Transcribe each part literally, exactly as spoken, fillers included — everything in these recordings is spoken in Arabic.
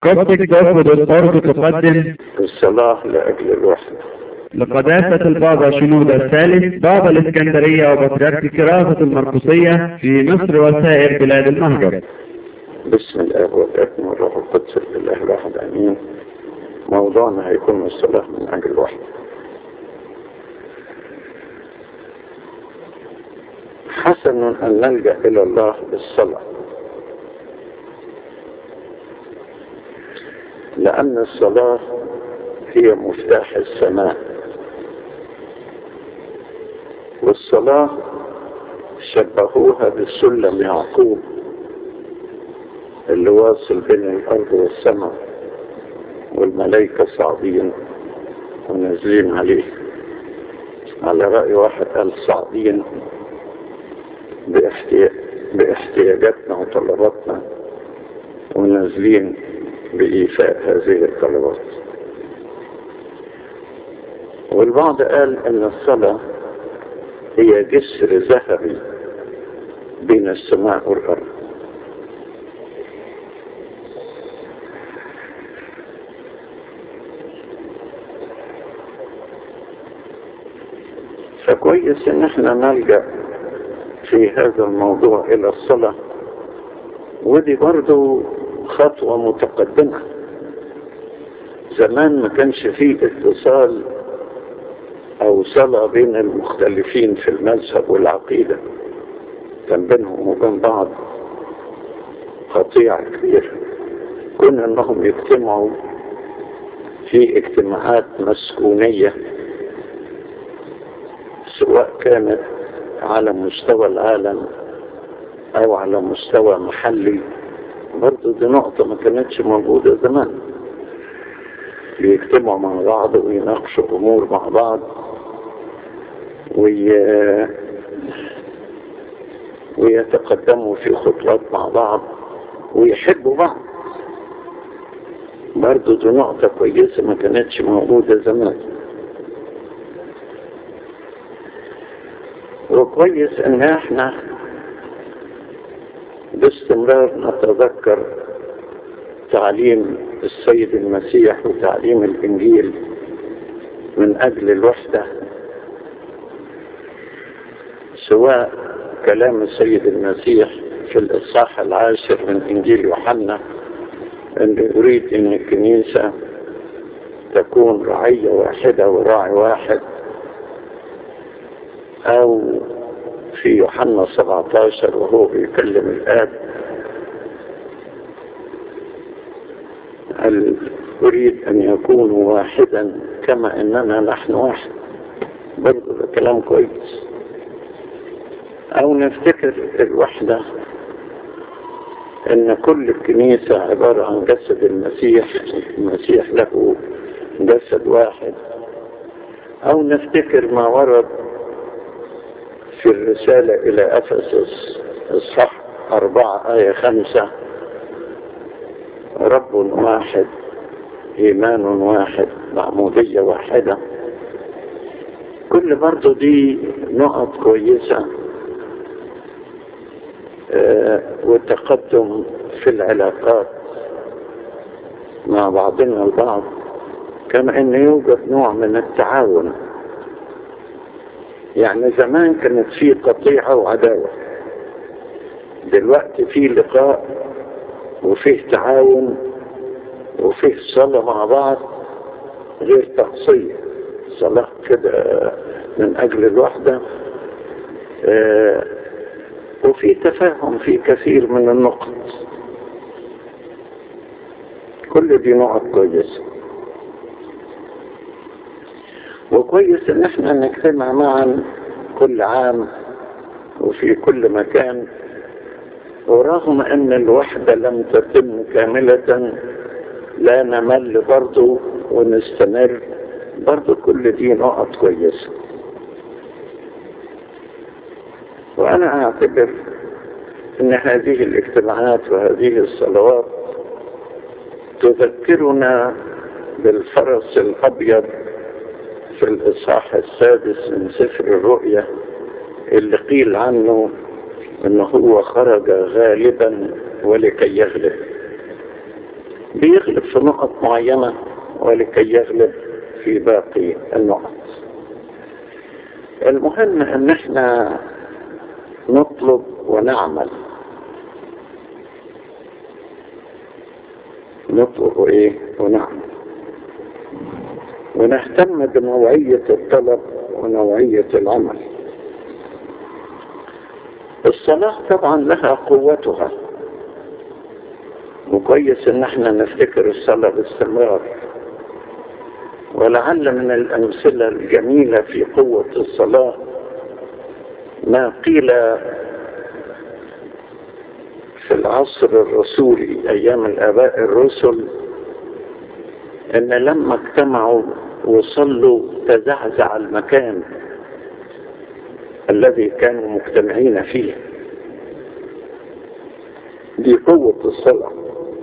كوبتك دوت أورج تقدم الصلاة لأجل الوحدة. لقداسة البابا شنودة الثالث بابا الإسكندرية وبطريرك كراسة المرقسية في مصر وسائر بلاد المهجر. بسم الله والابن والروح القدس لله الواحد امين. موضوعنا هيكون الصلاة من أجل الوحدة. حسن أن نلجأ إلى الله بالصلاة، لأن الصلاة هي مفتاح السماء، والصلاة شبهوها بالسلم يعقوب اللي واصل بين الأرض والسماء، والملائكة صاعدين ونازلين عليه. على رأي واحد قال صاعدين باحتياجاتنا وطلباتنا، ونازلين بإيفاء هذه الطلبات. والبعض قال أن الصلاة هي جسر ذهبي بين السماء والأرض. فكويس ان احنا نلجأ في هذا الموضوع الى الصلاة، ودي برضو خطوة متقدمة. زمان ما كانش فيه اتصال او صلاة بين المختلفين في المذهب والعقيدة، كان بينهم وبين بعض قطيعة كبيرة. كنا انهم يجتمعوا في اجتماعات مسكونية، سواء كانت على مستوى العالم او على مستوى محلي. برضو دي نقطة ما كانتش موجودة زمان. بيجتمعوا مع بعض ويناقشوا امور مع بعض وي... ويتقدموا في خطوات مع بعض ويحبوا بعض. برضو دي نقطة كويسة ما كانتش موجودة زمان. وكويس ان احنا باستمرار نتذكر تعليم السيد المسيح وتعليم الانجيل من اجل الوحدة، سواء كلام السيد المسيح في الاصحاح العاشر من انجيل يوحنا ان يريد ان الكنيسة تكون رعية واحدة وراعي واحد، او في يوحنا سبعة عشر وهو بيكلم الآب قال أريد أن يكونوا واحدا كما أننا نحن واحد. برضو ده كلام كويس. أو نفتكر الوحدة أن كل الكنيسة عبارة عن جسد المسيح، المسيح له جسد واحد. أو نفتكر ما ورد في الرسالة إلى أفسس الصح أربعة آية خمسة: رب واحد، إيمان واحد، معمودية واحدة. كل برضو دي نقط كويسة. آه والتقدم في العلاقات مع بعضنا البعض، كما أن يوجد نوع من التعاون. يعني زمان كانت فيه قطيعة وعداوة، دلوقتي فيه لقاء وفيه تعاون وفيه صلاة مع بعض غير تقصية. صلاة كده من أجل الوحدة، آه وفي تفاهم في كثير من النقط. كل دي نقط كويسة، وكويس ان احنا نجتمع معا كل عام وفي كل مكان. ورغم ان الوحدة لم تتم كاملة لا نمل برضو ونستمر. برضو كل دي نقط كويسة. وانا اعتبر ان هذه الاجتماعات وهذه الصلوات تذكرنا بالفرس الابيض في الإصحاح السادس من سفر الرؤيا اللي قيل عنه انه هو خرج غالبا ولكي يغلب. بيغلب في نقط معينة ولكي يغلب في باقي النقط. المهم ان احنا نطلب ونعمل. نطلب ايه ونعمل، ونهتم بنوعية الطلب ونوعية العمل. الصلاة طبعا لها قوتها، وكويس ان احنا نفتكر الصلاة باستمرار. ولعل من الأمثلة الجميلة في قوة الصلاة ما قيل في العصر الرسولي أيام الآباء الرسل، إن لما اجتمعوا وصلوا تزعزع المكان الذي كانوا مجتمعين فيه. دي قوة الصلاة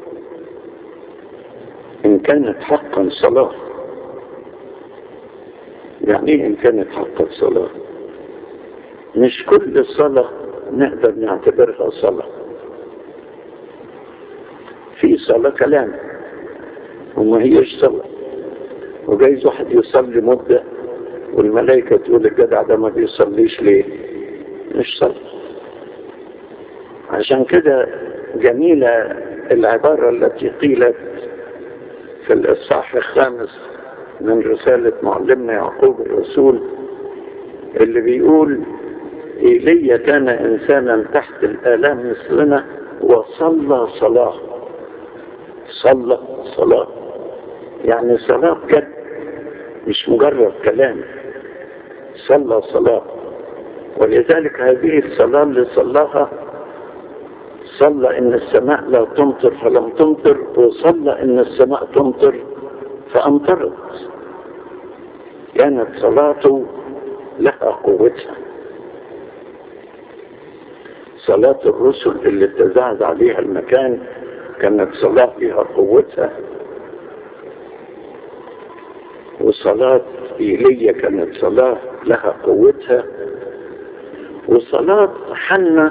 إن كانت حقا صلاة. يعني إيه إن كانت حقا صلاة؟ مش كل صلاة نقدر نعتبرها صلاة. في صلاة كلام وما هيش صلاة، وجايز واحد يصلي مدة والملائكة تقول الجدع ده ما بيصليش ليه؟ مش صلاة. عشان كده جميلة العبارة التي قيلت في الإصحاح الخامس من رسالة معلمنا يعقوب الرسول، اللي بيقول إيليا كان إنسانا تحت الآلام مثلنا وصلى صلاة. صلى صلاة يعني صلاة بجد، مش مجرد كلام. صلى صلاة. ولذلك هذه الصلاة اللي صلاها، صلى إن السماء لا تمطر فلم تمطر، وصلى إن السماء تمطر فأمطرت. كانت صلاته لها قوتها. صلاة الرسل اللي تزعزع عليها المكان كانت صلاة لها قوتها، وصلاة إيليا كانت صلاة لها قوتها، وصلاة حنة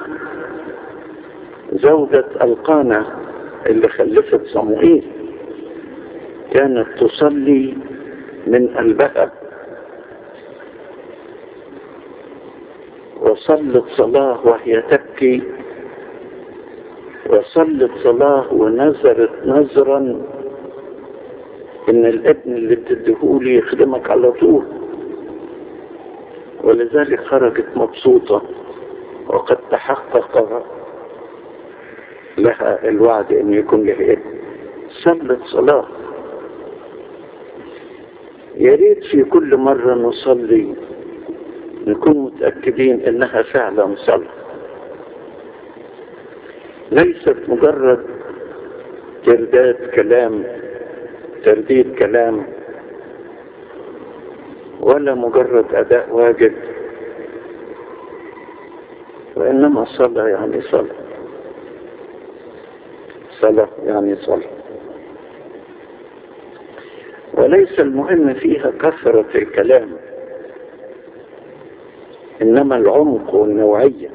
زوجة القانا اللي خلفت صموئيل كانت تصلي من قلبها، وصلت صلاة وهي تبكي، وصلت صلاة ونذرت نذرا ان الابن اللي بتديهولي يخدمك على طول. ولذلك خرجت مبسوطة وقد تحقق لها الوعد ان يكون له ابن. صلت صلاة. يا ريت في كل مرة نصلي نكون متأكدين انها فعلا صلاة، ليست مجرد ترداد كلام ترديد كلام، ولا مجرد أداء واجب، وإنما صلاة يعني صلاة. صلاة يعني صلاة. وليس المهم فيها كثرة الكلام، إنما العمق والنوعية.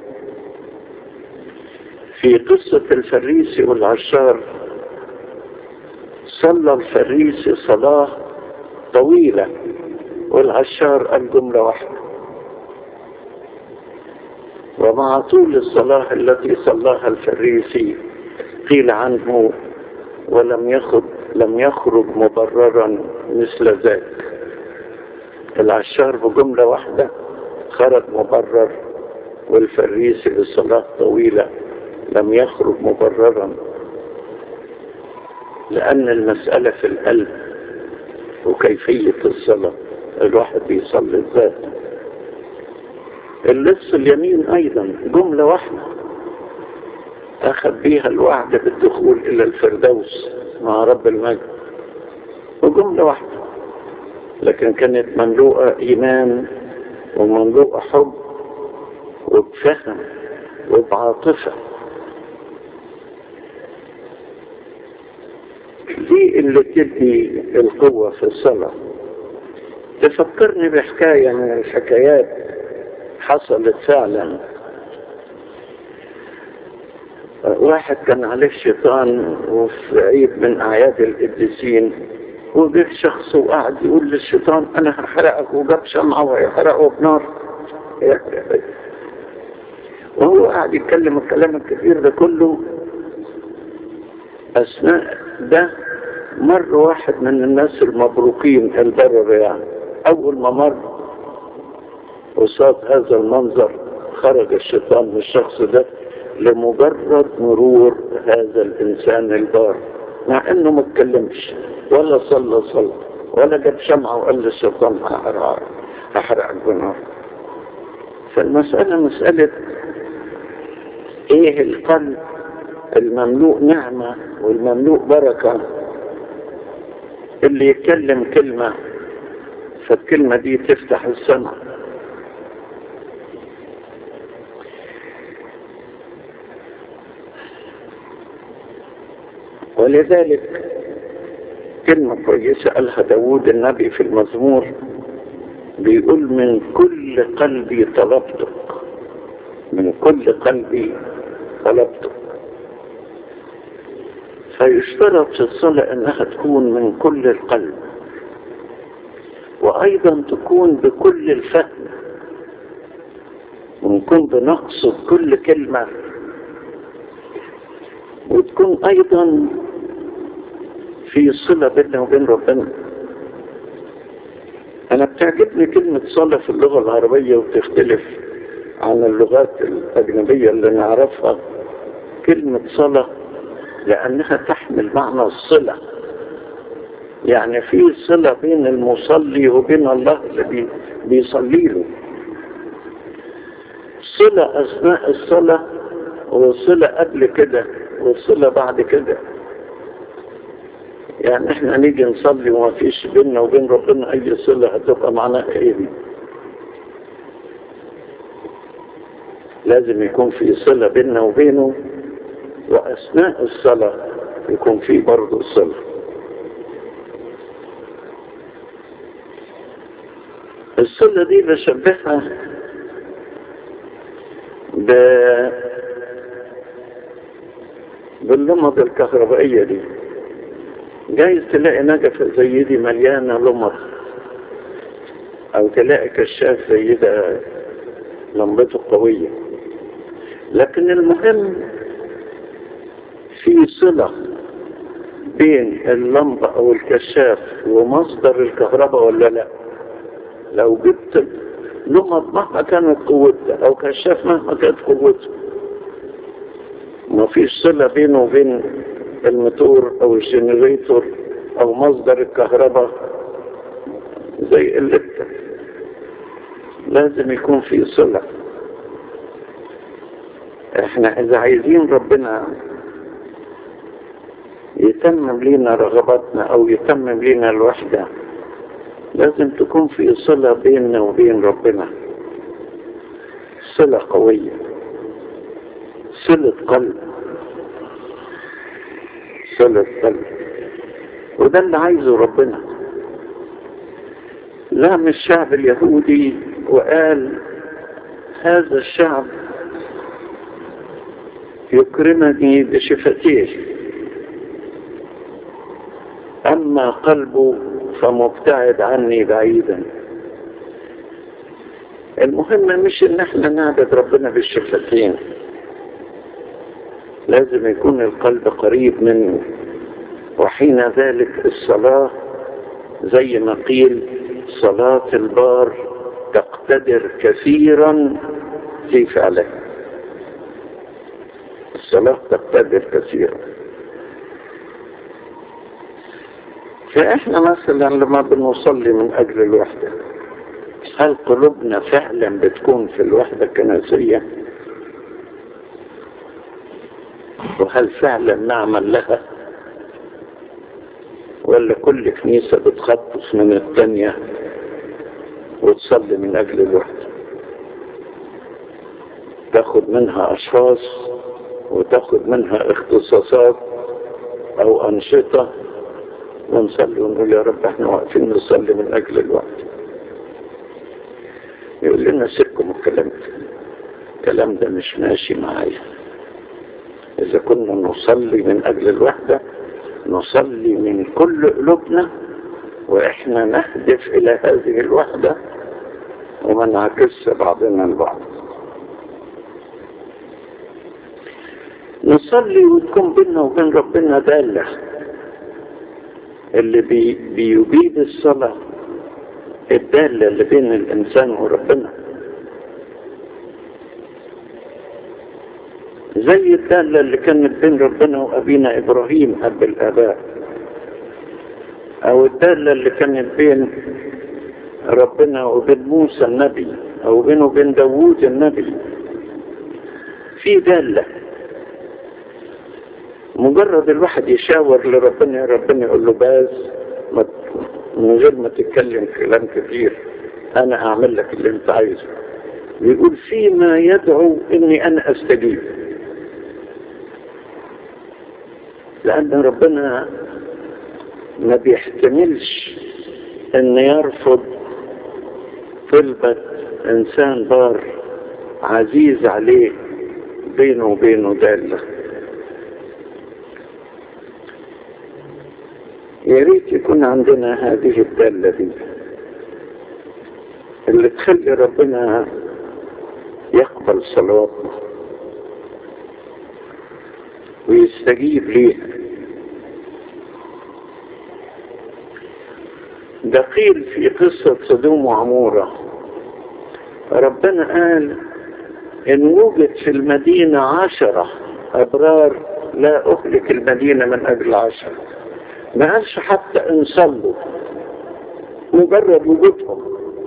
في قصة الفريسي والعشار، صلى الفريسي صلاة طويلة والعشار قال جملة واحدة. ومع طول الصلاة التي صلاها الفريسي قيل عنه ولم يخرج لم يخرج مبررا مثل ذاك. العشار بجملة واحدة خرج مبرر، والفريسي بصلاة طويلة لم يخرج مبررا، لأن المسألة في القلب وكيفية الصلاة. الواحد بيصلي الذات. اللص اليمين أيضا جملة واحدة أخذ بيها الوعد بالدخول إلى الفردوس مع رب المجد، وجملة واحدة، لكن كانت مملوءة إيمان ومملوءة حب وبفهم وبعاطفة. دي اللي تدي القوة في الصلاة. تفكرني بحكاية من الحكايات حصلت فعلا. واحد كان عليه الشيطان وفي عيد من أعياد القديسين، وجه شخص وقعد يقول للشيطان أنا هحرقك، وجاب شمعة وهيحرقه بنار، وهو قاعد يتكلم الكلام الكثير ده كله. أثناء ده مر واحد من الناس المبروكين البرر، يعني أول ما مر وصاد هذا المنظر خرج الشيطان من الشخص ده لمجرد مرور هذا الإنسان البار، مع إنه ما اتكلمش ولا صلى صلى ولا جاب شمعة وقال للشيطان هحرقك بنار. فالمسألة مسألة إيه القلب المملوء نعمة والمملوء بركة اللي يتكلم كلمة فالكلمة دي تفتح السمع. ولذلك كلمة كويسة قالها داود النبي في المزمور، بيقول من كل قلبي طلبتك، من كل قلبي طلبتك. فيشترط في الصلاة انها تكون من كل القلب، وايضا تكون بكل الفهم، ونكون بنقصد كل كلمة، وتكون ايضا في صلة بيننا وبين ربنا. انا بتعجبني كلمة صلاة في اللغة العربية وتختلف عن اللغات الاجنبية اللي نعرفها. كلمة صلاة لانها تحمل معنى الصلة، يعني في صلة بين المصلي وبين الله اللي بيصلي له، صلة اثناء الصلاة وصلة قبل كده وصلة بعد كده. يعني احنا نيجي نصلي وما فيش بيننا وبين ربنا اي صلة، هتبقى معناها ايه دي؟ لازم يكون في صلة بيننا وبينه، واثناء الصلاة يكون في برضه الصلة. الصلة دي بشبهها ب باللمض الكهربائية دي. جايز تلاقي نجفة زي دي مليانة لمض، او تلاقي كشاف زي ده لمبته قوية، لكن المهم في صلة بين اللمبة او الكشاف ومصدر الكهرباء ولا لا. لو جبت لمض مهما كانت قوتها او كشاف مهما كانت قوته، ما فيش صلة بينه وبين الموتور او الجنريتور او مصدر الكهرباء زي الليبتر. لازم يكون في صلة. احنا اذا عايزين ربنا يتمم لنا رغباتنا او يتمم لنا الوحدة، لازم تكون في صلة بيننا وبين ربنا، صلة قوية، صلة قلب، صلة قلب. وده اللي عايزه ربنا. لام الشعب اليهودي وقال هذا الشعب يكرمني بشفتيه، أما قلبه فمبتعد عني بعيدا. المهم مش ان احنا نعبد ربنا بالشفتين، لازم يكون القلب قريب منه. وحين ذلك الصلاة زي ما قيل صلاة البار تقتدر كثيرا في فعله. الصلاة تقتدر كثيرا. فإحنا مثلا لما بنصلي من أجل الوحدة، هل قلوبنا فعلا بتكون في الوحدة الكنسية؟ وهل فعلا نعمل لها؟ ولا كل كنيسة بتخطف من الثانية وتصلي من أجل الوحدة، تاخد منها أشخاص وتاخد منها اختصاصات أو أنشطة ونصلي ونقول يا رب احنا واقفين نصلي من أجل الوحدة. يقول لنا سيبكم الكلام ده، الكلام ده مش ماشي معايا. إذا كنا نصلي من أجل الوحدة نصلي من كل قلوبنا، وإحنا نهدف إلى هذه الوحدة وما نعكس بعضنا البعض. نصلي وتكون بيننا وبين ربنا دالة. اللي بي بيبيد الصلاة الدالة اللي بين الإنسان وربنا، زي الدالة اللي كانت بين ربنا وأبينا إبراهيم أب الآباء، أو الدالة اللي كانت بين ربنا وبين موسى النبي، أو بينه وبين داوود النبي. في دالة مجرد الواحد يشاور لربنا يا ربنا يقول له باز من غير ما تتكلم كلام كثير، أنا أعمل لك اللي أنت عايزه. بيقول فيما يدعو إني أنا أستجيب، لأن ربنا ما بيحتملش أن يرفض طلبة إنسان بار عزيز عليه بينه وبينه دالة. يا ريت يكون عندنا هذه الدالة دي اللي تخلي ربنا يقبل صلواتنا ويستجيب ليها. ده قيل في قصة سدوم وعمورة، ربنا قال إن وجد في المدينة عشرة أبرار لا أهلك المدينة من أجل عشرة. ما قالش حتى إن صلوا، مجرد وجودهم.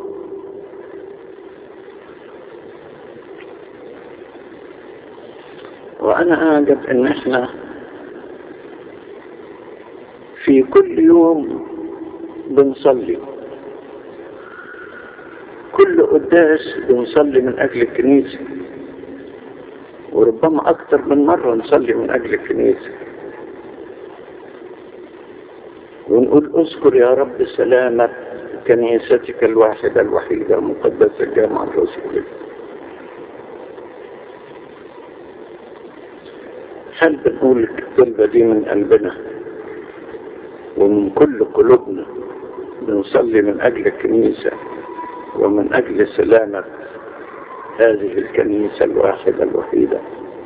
وأنا أعجب إن إحنا في كل يوم بنصلي، كل قداس بنصلي من أجل الكنيسة، وربما أكثر من مرة نصلي من أجل الكنيسة ونقول اذكر يا رب سلامة كنيستك الواحدة الوحيدة المقدسة الجامعة الرسولية. هل بنقول الطلبة دي من قلبنا ومن كل قلوبنا بنصلي من أجل الكنيسة ومن أجل سلامة هذه الكنيسة الواحدة الوحيدة؟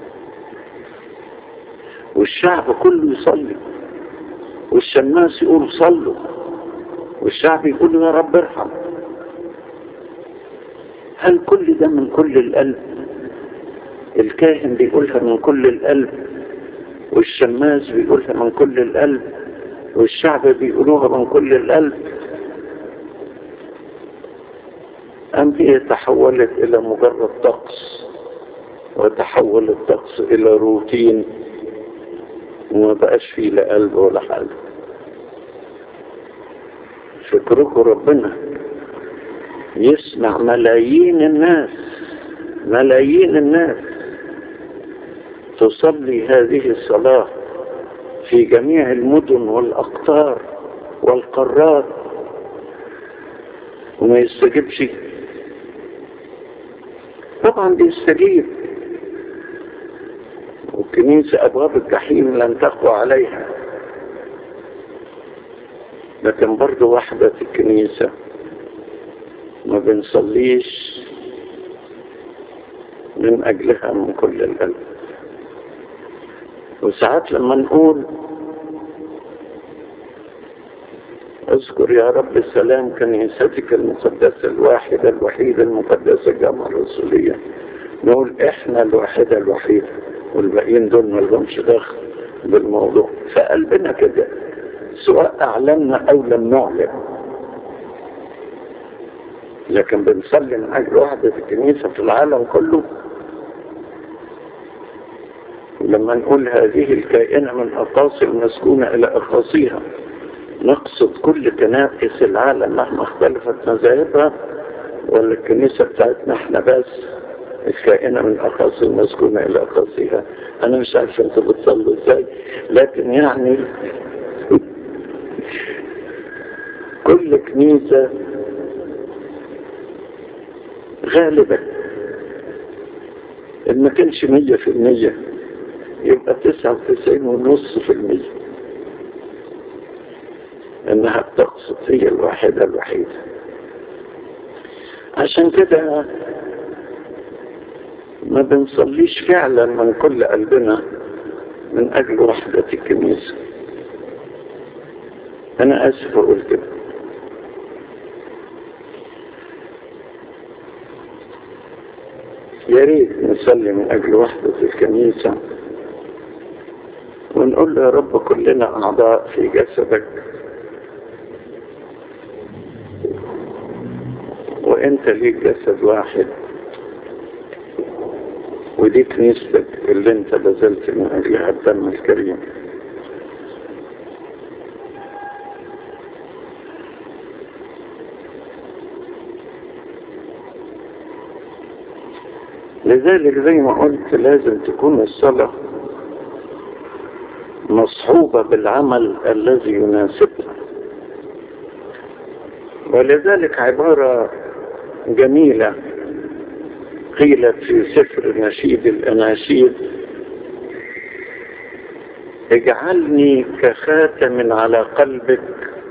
والشعب كله يصلي، والشماس يقول صلوا، والشعب يقول يا رب ارحم. هل كل ده من كل القلب؟ الكاهن بيقولها من كل القلب، والشماس بيقولها من كل القلب، والشعب بيقولوها من كل القلب، أم هي تحولت إلى مجرد طقس، وتحول الطقس إلى روتين وما بقاش فيه لا قلب ولا حاجة؟ فكركم ربنا يسمع ملايين الناس، ملايين الناس تصلي هذه الصلاة في جميع المدن والأقطار والقارات وما يستجيبش؟ طبعا بيستجيب، والكنيسة أبواب الجحيم لن تقوى عليها، لكن برضو وحدة الكنيسة ما بنصليش من أجلها من كل القلب. وساعات لما نقول اذكر يا رب السلام كنيستك المقدسة الواحدة الوحيدة المقدسة الجامعة الرسولية، نقول احنا الواحدة الوحيدة والباقيين دول ما لهمش دخل بالموضوع. فقلبنا كده سواء اعلمنا او لم نعلم، لكن بنصلي من اجل وحدة الكنيسة في العالم كله. لما نقول هذه الكائنة من أقاصي المسكونة إلى أقاصيها، نقصد كل كنائس العالم مهما اختلفت مذاهبها، ولا الكنيسة بتاعتنا احنا بس الكائنة من أقاصي المسكونة إلى أقاصيها؟ أنا مش عارف أنتوا بتصلوا إزاي، لكن يعني كل كنيسة غالبا إن ما كانش مية في المية يبقى تسعة وتسعين ونص في المية انها بتقصد هي الواحدة الوحيدة. عشان كده ما بنصليش فعلا من كل قلبنا من اجل وحدة الكنيسة. انا اسف اقول كده. يا ريت نصلي من اجل وحدة الكنيسة ونقول له يا رب كلنا اعضاء في جسدك، وانت ليك جسد واحد، ودي كنيستك اللي انت بذلت من اجلها الدم الكريم. لذلك زي ما قلت لازم تكون الصلاة مصحوبة بالعمل الذي يناسبها. ولذلك عبارة جميلة قيلت في سفر نشيد الأناشيد: اجعلني كخاتم على قلبك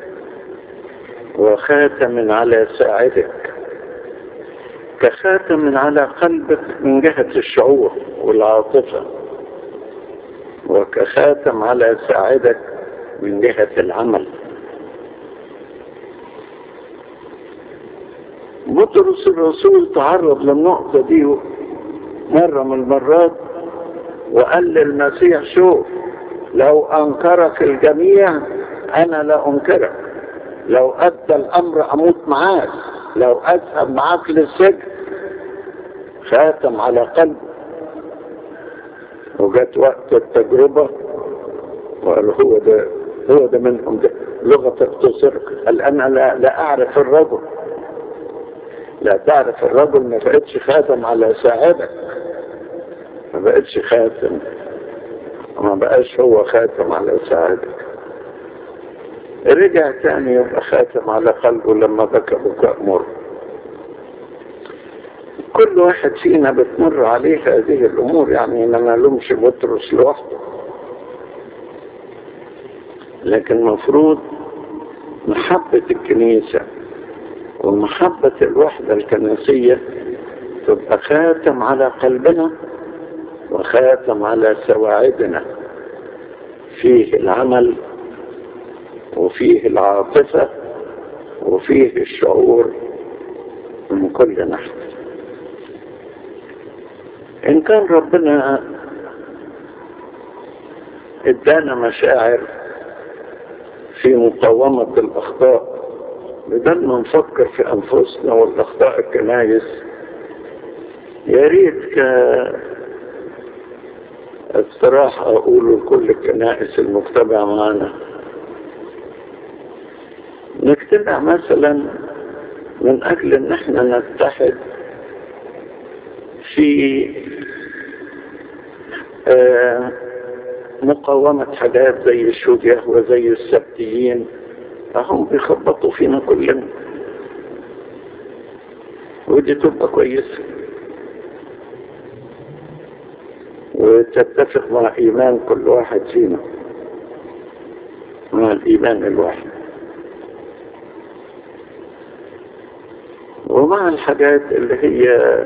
وخاتم على ساعدك. كخاتم على قلبك من جهة الشعور والعاطفة، وكخاتم على ساعدك من جهة العمل. بطرس الرسول تعرض للنقطة دي مرة من المرات وقال للمسيح: شوف، لو أنكرك الجميع أنا لا أنكرك، لو أدى الأمر أموت معاك، لو أذهب معاك للسجن. خاتم على قلبه. وجت وقت التجربة وقال هو ده هو ده منهم، ده لغة اختصر. قال أنا لا, لا أعرف الرجل. لا تعرف الرجل ما بقتش خاتم على ساعدك، ما بقتش خاتم، ما بقاش هو خاتم على ساعدك. رجع تاني يبقى خاتم على قلبه لما بكى بكاء مر. كل واحد فينا بتمر عليه هذه الأمور، يعني ما نلومش بطرس لوحده، لكن مفروض محبة الكنيسة ومحبة الوحدة الكنسية تبقى خاتم على قلبنا وخاتم على سواعدنا، فيه العمل وفيه العاطفة وفيه الشعور من كل ناحية. إن كان ربنا ادانا مشاعر في مقاومة الأخطاء، بدل ما نفكر في أنفسنا والأخطاء الكنايس، يا ريت كاقتراح أقوله لكل الكنائس المجتمع معنا، نجتمع مثلا من أجل أن احنا نتحد في آه مقاومة حاجات زي الشجاع وزي السبتيين، فهم بيخبطوا فينا كلنا، ودي تبقى كويسة وتتفق مع إيمان كل واحد فينا، مع الإيمان الواحد، ومع الحاجات اللي هي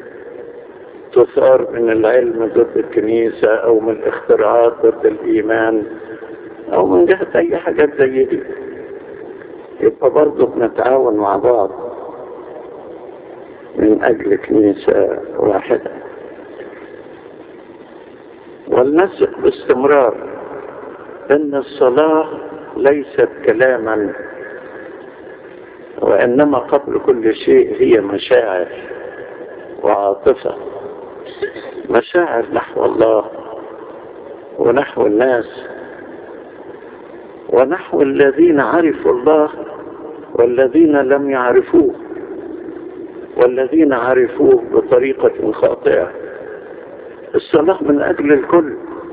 تثار من العلم ضد الكنيسة أو من الاختراعات ضد الإيمان أو من جهة أي حاجات زي دي، يبقى برضه بنتعاون مع بعض من أجل كنيسة واحدة. ولنثق باستمرار أن الصلاة ليست كلاما، وإنما قبل كل شيء هي مشاعر وعاطفة، مشاعر نحو الله ونحو الناس ونحو الذين عرفوا الله والذين لم يعرفوه والذين عرفوه بطريقة خاطئة. الصلاة من أجل الكل،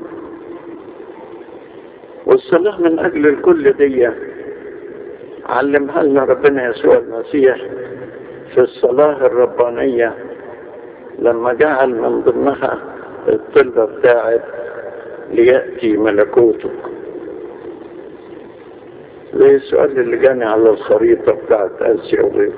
والصلاة من أجل الكل دي علمها لنا ربنا يسوع المسيح في الصلاة الربانية لما جعل من ضمنها الطلبة بتاعت ليأتي ملكوتك. زي السؤال اللي جاني على الخريطة بتاعت آسيا وغيره.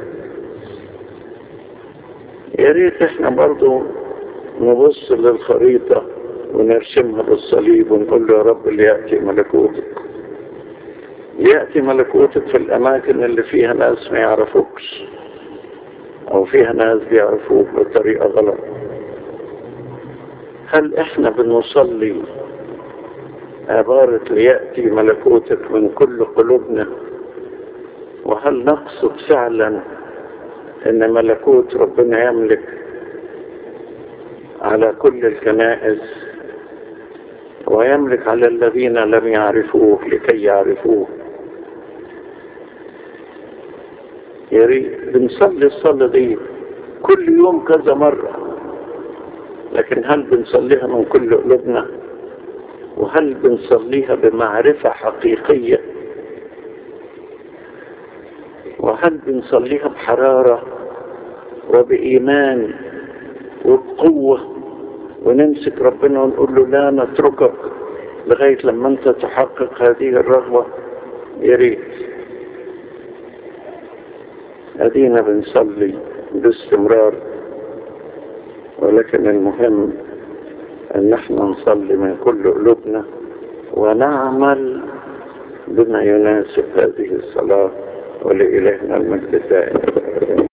يا ريت احنا برضو نبص للخريطة ونرسمها بالصليب ونقول له يا رب ليأتي ملكوتك. يأتي ملكوتك في الأماكن اللي فيها ناس ما يعرفوكش أو فيها ناس بيعرفوك بطريقة غلط. هل احنا بنصلي عبارة ليأتي ملكوتك من كل قلوبنا؟ وهل نقصد فعلا ان ملكوت ربنا يملك على كل الكنائس ويملك على الذين لم يعرفوه لكي يعرفوه؟ يا ريت بنصلي الصلاة دي كل يوم كذا مرة، لكن هل بنصليها من كل قلوبنا؟ وهل بنصليها بمعرفة حقيقية؟ وهل بنصليها بحرارة وبإيمان وبقوة ونمسك ربنا ونقول له لا نتركك لغاية لما انت تحقق هذه الرغبة؟ يا ريت ادينا بنصلي باستمرار، ولكن المهم ان احنا نصلي من كل قلوبنا ونعمل بما يناسب هذه الصلاة. ولإلهنا المجد الدائم.